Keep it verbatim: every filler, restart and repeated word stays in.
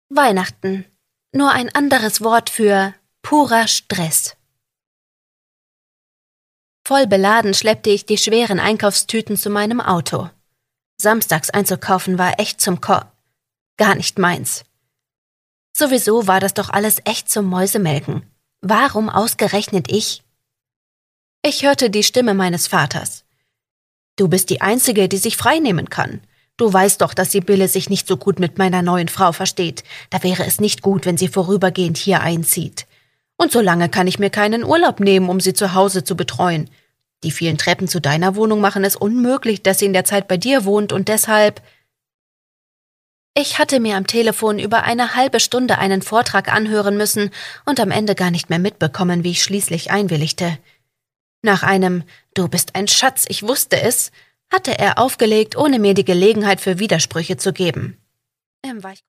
Weihnachten. Nur ein anderes Wort für purer Stress. Voll beladen schleppte ich die schweren Einkaufstüten zu meinem Auto. Samstags einzukaufen war echt zum Ko... gar nicht meins. Sowieso war das doch alles echt zum Mäusemelken. Warum ausgerechnet ich? Ich hörte die Stimme meines Vaters. »Du bist die Einzige, die sich freinehmen kann. Du weißt doch, dass Sibylle sich nicht so gut mit meiner neuen Frau versteht. Da wäre es nicht gut, wenn sie vorübergehend hier einzieht. Und so lange kann ich mir keinen Urlaub nehmen, um sie zu Hause zu betreuen. Die vielen Treppen zu deiner Wohnung machen es unmöglich, dass sie in der Zeit bei dir wohnt und deshalb...« Ich hatte mir am Telefon über eine halbe Stunde einen Vortrag anhören müssen und am Ende gar nicht mehr mitbekommen, wie ich schließlich einwilligte. Nach einem »Du bist ein Schatz, ich wusste es«, hatte er aufgelegt, ohne mir die Gelegenheit für Widersprüche zu geben. Ähm, war ich